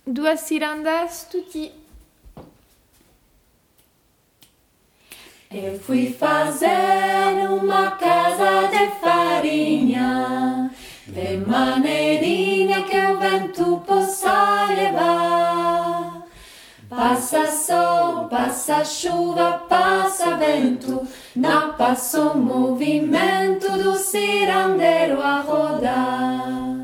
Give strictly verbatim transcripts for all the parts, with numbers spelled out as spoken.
duas cirandas tutti. Eu fui fazer uma casa de farinha, de maneirinha que o vento possa levar. Passa sol, passa chuva, passa vento, não passa o movimento do cirandeiro a rodar.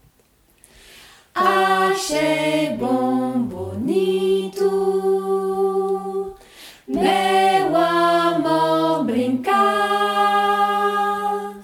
Achei bom, bonito, meu amor, brincar.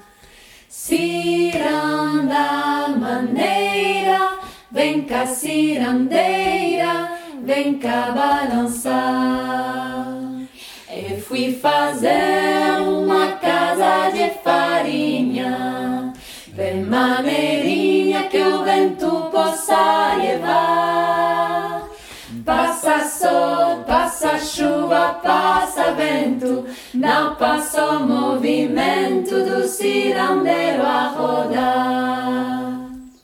Ciranda maneira, vem cá cirandeira, vem cá balançar. Eu fui fazer uma casa de farinha, bem maneirinha que o vento possa levar. Passa sol, passa chuva, passa vento, não passa o movimento do cirandeiro a rodar.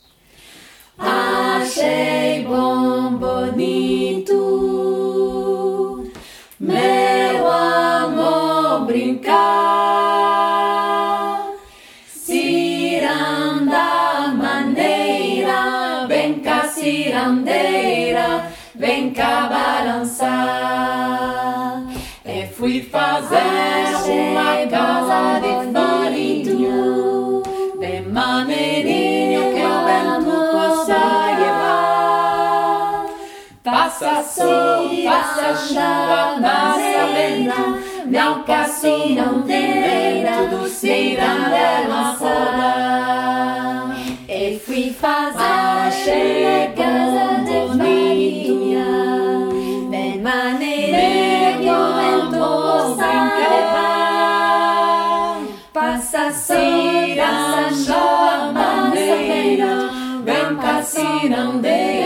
Achei bom, bonito, meu amor, brincar. Ciranda maneira, vem cá cirandeira, vem cá balançar. Eu fui fazer uma casa de farinha, bem maneirinha que o vento possa levar. Passa sol, passa chuva, passa vento, não passa o movimento do cirandeiro a rodar. Eu fui fazer uma casa de farinha, bem maneirinha que o vento possa levar. Passa sol, passa chuva, passa vento, vem cá cirandeira,